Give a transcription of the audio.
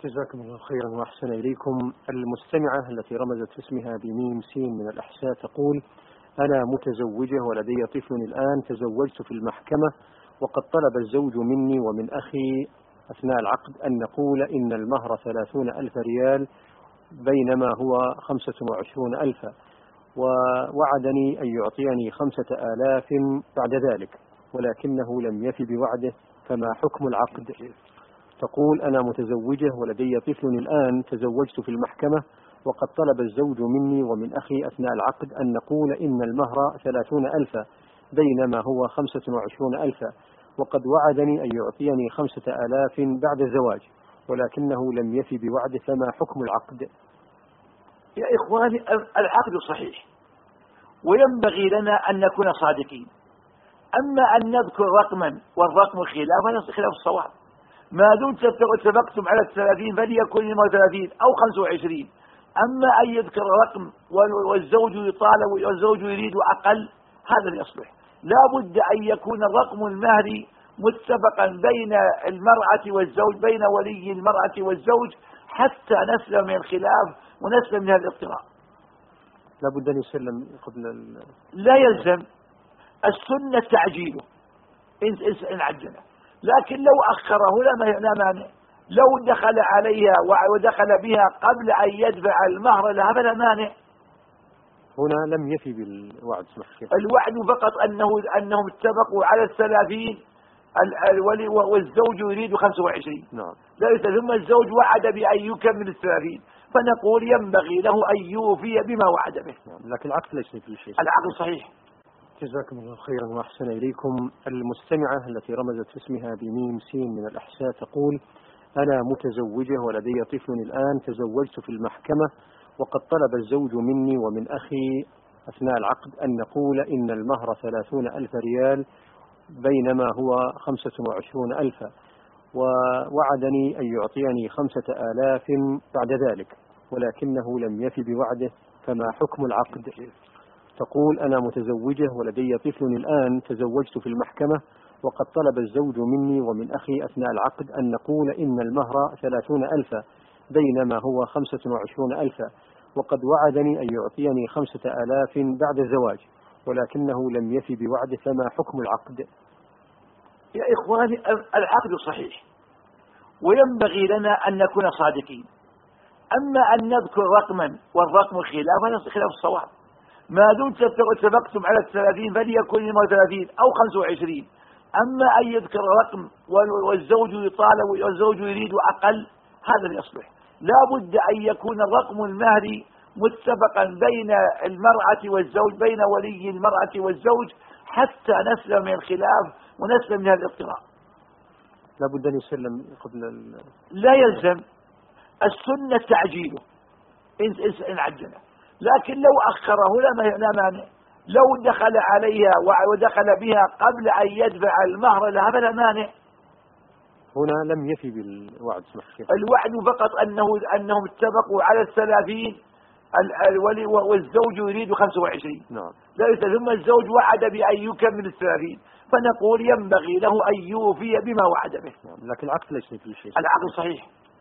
جزاكم الله خيرا وأحسن إليكم. المستمعة التي رمزت اسمها بميم سين من الأحساء تقول: أنا متزوجة ولدي طفل الآن، تزوجت في المحكمة وقد طلب الزوج مني ومن أخي أثناء العقد أن نقول إن المهر 30,000 ريال بينما هو 25,000، ووعدني أن يعطيني 5,000 بعد ذلك ولكنه لم يف بوعده، فما حكم العقد؟ تقول: أنا متزوجة ولدي طفل الآن، تزوجت في المحكمة وقد طلب الزوج مني ومن أخي أثناء العقد أن نقول إن المهر 30,000 بينما هو 25,000، وقد وعدني أن يعطيني 5,000 بعد الزواج ولكنه لم يف بوعده، فما حكم العقد؟ يا إخواني، العقد صحيح وينبغي لنا أن نكون صادقين. أما أن نذكر رقما والرقم خلاف، هذا خلاف الصواب. ما دمت اتفقتم على 30 فليكن 30 أو 25. أما أن يذكر رقم والزوج يطالب والزوج يريد أقل، هذا لا يصلح. لا بد أن يكون الرقم المهري متفقا بين المرأة والزوج، بين ولي المرأة والزوج، حتى نسلم من الخلاف ونسلم من الاضطراب. لا بد أن يسلم قبل لا يلزم، السنة تعجيله إن عجله، لكن لو أخره لا مانع. لو دخل عليها ودخل بها قبل أن يدفع المهر لها فلا مانع. هنا لم يفي بالوعد. الوعد فقط أنهم اتفقوا على 30 الولي والزوج يريد 25. نعم. ثم الزوج وعد بأن يكمل 30، فنقول ينبغي له أن يوفي بما وعد به. نعم. لكن العقد ليس فيه شيء. العقد صحيح. جزاكم الله خيرا وأحسن إليكم. المستمعة التي رمزت اسمها بميم سين من الأحساء تقول: أنا متزوجة ولدي طفل الآن، تزوجت في المحكمة وقد طلب الزوج مني ومن أخي أثناء العقد أن نقول إن المهر 30,000 ريال بينما هو 25,000، ووعدني أن يعطيني 5,000 بعد ذلك ولكنه لم يف بوعده، فما حكم العقد؟ تقول: أنا متزوجة ولدي طفل الآن، تزوجت في المحكمة وقد طلب الزوج مني ومن أخي أثناء العقد أن نقول إن المهر 30,000 بينما هو 25,000، وقد وعدني أن يعطيني 5,000 بعد الزواج ولكنه لم يف بوعده، فما حكم العقد؟ يا إخواني، العقد صحيح وينبغي لنا أن نكون صادقين. أما أن نذكر رقما والرقم خلاف، هذا خلاف الصواب. ما دمت اتفقتم على 30 فليكن 30 أو 25. أما أن يذكر رقم والزوج يطالب والزوج يريد أقل، هذا لا يصلح. لا بد أن يكون الرقم المهري متفقا بين المرأة والزوج، بين ولي المرأة والزوج، حتى نسلم من الخلاف ونسلم من الاضطراب. لا بد أن يسلم قبل لا يلزم، السنة تعجيله إن عجله، لكن لو أخره لا مانع. لو دخل عليها ودخل بها قبل أن يدفع المهر لها فلا مانع. هنا لم يفي بالوعد. الوعد فقط أنهم اتفقوا على 30 الولي والزوج يريد 25. نعم. ثم الزوج وعد بأن يكمل 30، فنقول ينبغي له أن يوفي بما وعد به. نعم. لكن العقد ليس فيه شيء. العقد صحيح.